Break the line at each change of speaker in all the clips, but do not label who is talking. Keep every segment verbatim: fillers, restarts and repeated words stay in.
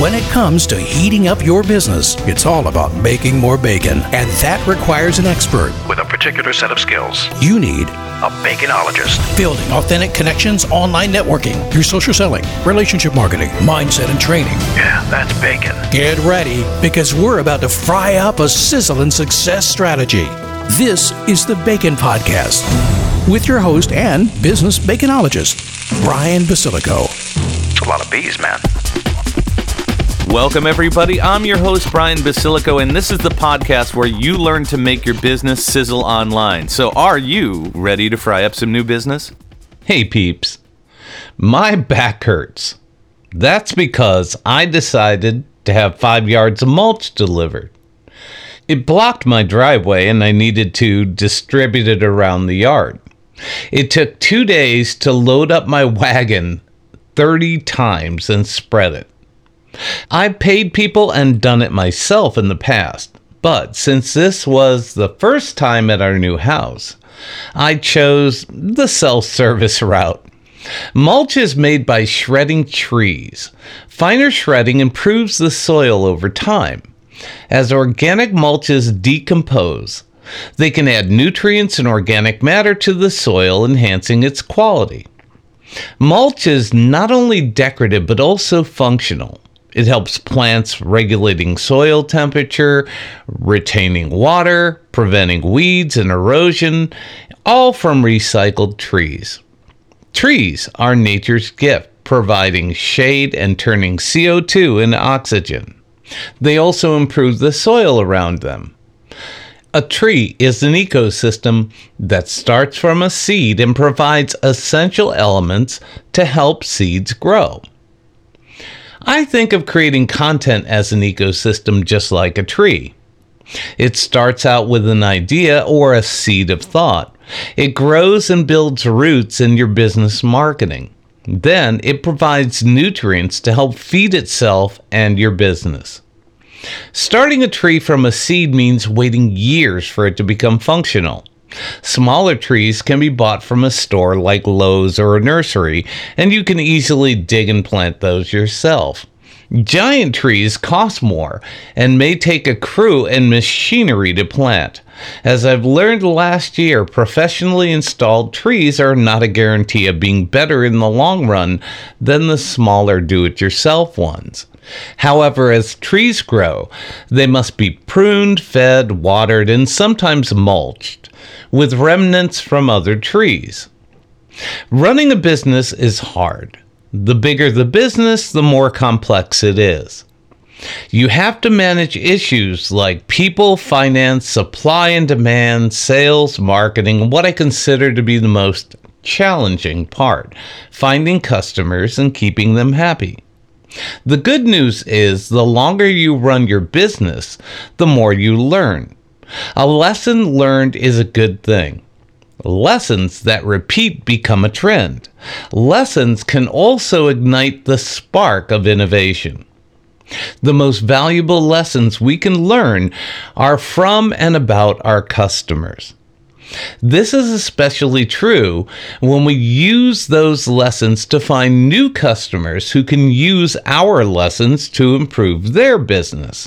When it comes to heating up your business, it's all about making more bacon, and that requires an expert with a particular set of skills. You need a baconologist. Building authentic connections, online networking, your social selling, relationship marketing, mindset and training. Yeah, that's bacon. Get ready, because we're about to fry up a sizzling success strategy. This is the Bacon Podcast with your host and business baconologist, Brian Basilico. It's a lot of bees, man.
Welcome, everybody. I'm your host, Brian Basilico, and this is the podcast where you learn to make your business sizzle online. So are you ready to fry up some new business?
Hey, peeps. My back hurts. That's because I decided to have five yards of mulch delivered. It blocked my driveway, and I needed to distribute it around the yard. It took two days to load up my wagon thirty times and spread it. I've paid people and done it myself in the past, but since this was the first time at our new house, I chose the self-service route. Mulch is made by shredding trees. Finer shredding improves the soil over time. As organic mulches decompose, they can add nutrients and organic matter to the soil, enhancing its quality. Mulch is not only decorative but also functional. It helps plants regulating soil temperature, retaining water, preventing weeds and erosion, all from recycled trees. Trees are nature's gift, providing shade and turning C O two into oxygen. They also improve the soil around them. A tree is an ecosystem that starts from a seed and provides essential elements to help seeds grow. I think of creating content as an ecosystem just like a tree. It starts out with an idea or a seed of thought. It grows and builds roots in your business marketing. Then it provides nutrients to help feed itself and your business. Starting a tree from a seed means waiting years for it to become functional. Smaller trees can be bought from a store like Lowe's or a nursery, and you can easily dig and plant those yourself. Giant trees cost more and may take a crew and machinery to plant. As I've learned last year, professionally installed trees are not a guarantee of being better in the long run than the smaller do-it-yourself ones. However, as trees grow, they must be pruned, fed, watered, and sometimes mulched with remnants from other trees. Running a business is hard. The bigger the business, the more complex it is. You have to manage issues like people, finance, supply and demand, sales, marketing, what I consider to be the most challenging part, finding customers and keeping them happy. The good news is the longer you run your business, the more you learn. A lesson learned is a good thing. Lessons that repeat become a trend. Lessons can also ignite the spark of innovation. The most valuable lessons we can learn are from and about our customers. This is especially true when we use those lessons to find new customers who can use our lessons to improve their business.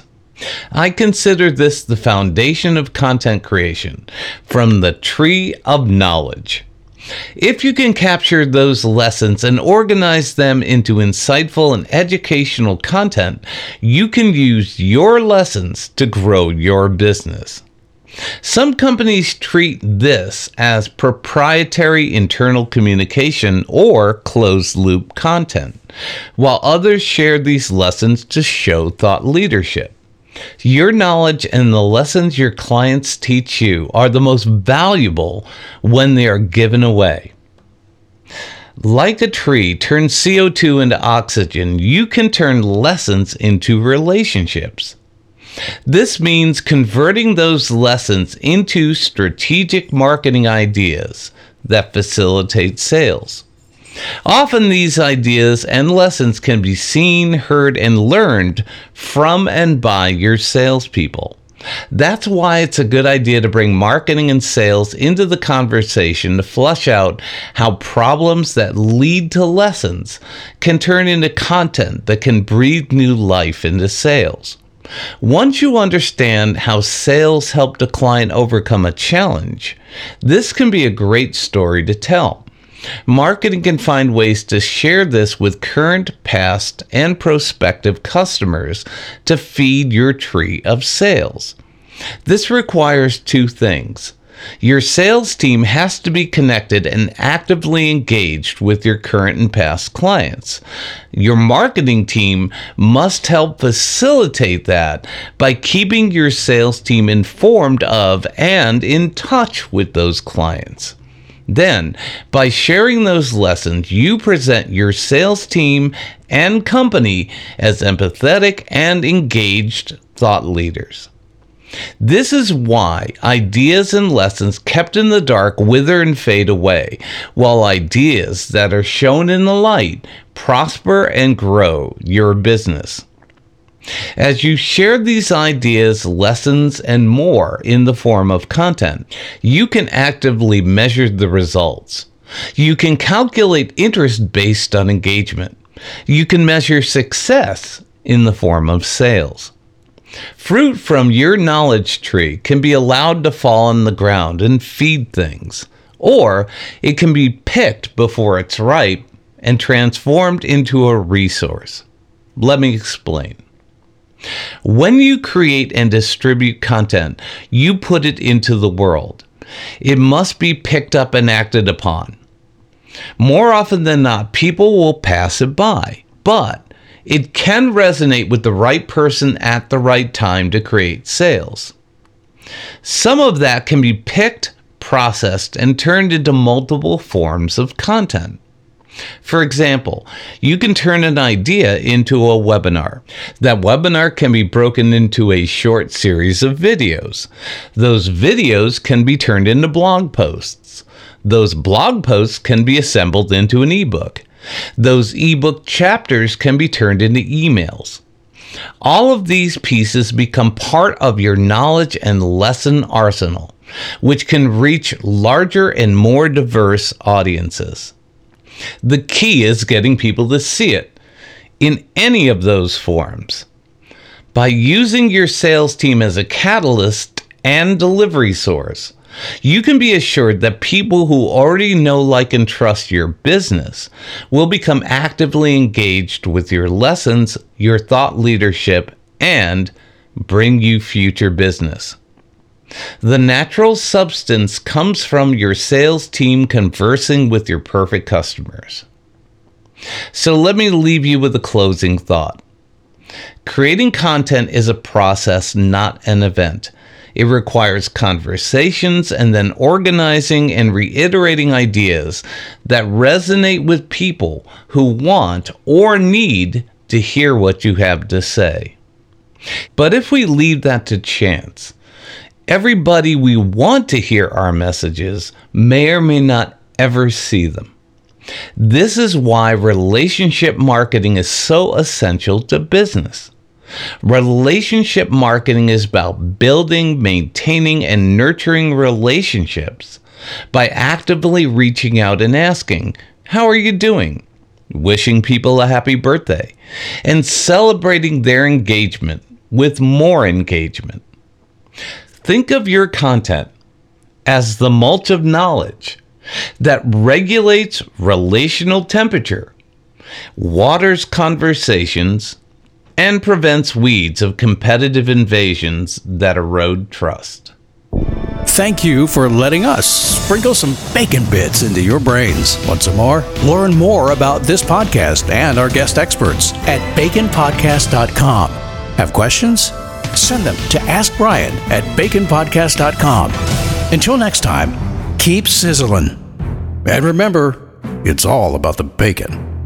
I consider this the foundation of content creation, from the tree of knowledge. If you can capture those lessons and organize them into insightful and educational content, you can use your lessons to grow your business. Some companies treat this as proprietary internal communication or closed-loop content, while others share these lessons to show thought leadership. Your knowledge and the lessons your clients teach you are the most valuable when they are given away. Like a tree turns C O two into oxygen, you can turn lessons into relationships. This means converting those lessons into strategic marketing ideas that facilitate sales. Often these ideas and lessons can be seen, heard, and learned from and by your salespeople. That's why it's a good idea to bring marketing and sales into the conversation to flesh out how problems that lead to lessons can turn into content that can breathe new life into sales. Once you understand how sales helped a client overcome a challenge, this can be a great story to tell. Marketing can find ways to share this with current, past, and prospective customers to feed your tree of sales. This requires two things. Your sales team has to be connected and actively engaged with your current and past clients. Your marketing team must help facilitate that by keeping your sales team informed of and in touch with those clients. Then, by sharing those lessons, you present your sales team and company as empathetic and engaged thought leaders. This is why ideas and lessons kept in the dark wither and fade away, while ideas that are shown in the light prosper and grow your business. As you share these ideas, lessons, and more in the form of content, you can actively measure the results. You can calculate interest based on engagement. You can measure success in the form of sales. Fruit from your knowledge tree can be allowed to fall on the ground and feed things, or it can be picked before it's ripe and transformed into a resource. Let me explain. When you create and distribute content, you put it into the world. It must be picked up and acted upon. More often than not, people will pass it by, but it can resonate with the right person at the right time to create sales. Some of that can be picked, processed, and turned into multiple forms of content. For example, you can turn an idea into a webinar. That webinar can be broken into a short series of videos. Those videos can be turned into blog posts. Those blog posts can be assembled into an ebook. Those ebook chapters can be turned into emails. All of these pieces become part of your knowledge and lesson arsenal, which can reach larger and more diverse audiences. The key is getting people to see it in any of those forms. By using your sales team as a catalyst and delivery source, you can be assured that people who already know, like, and trust your business will become actively engaged with your lessons, your thought leadership, and bring you future business. The natural substance comes from your sales team conversing with your perfect customers. So let me leave you with a closing thought. Creating content is a process, not an event. It requires conversations and then organizing and reiterating ideas that resonate with people who want or need to hear what you have to say. But if we leave that to chance, everybody we want to hear our messages may or may not ever see them. This is why relationship marketing is so essential to business. Relationship marketing is about building, maintaining, and nurturing relationships by actively reaching out and asking, "How are you doing?" Wishing people a happy birthday, and celebrating their engagement with more engagement. Think of your content as the mulch of knowledge that regulates relational temperature, waters conversations, and prevents weeds of competitive invasions that erode trust.
Thank you for letting us sprinkle some bacon bits into your brains. Want some more? Learn more about this podcast and our guest experts at bacon podcast dot com. Have questions? Send them to ask brian at bacon podcast dot com. Until next time, keep sizzling. And remember, it's all about the bacon.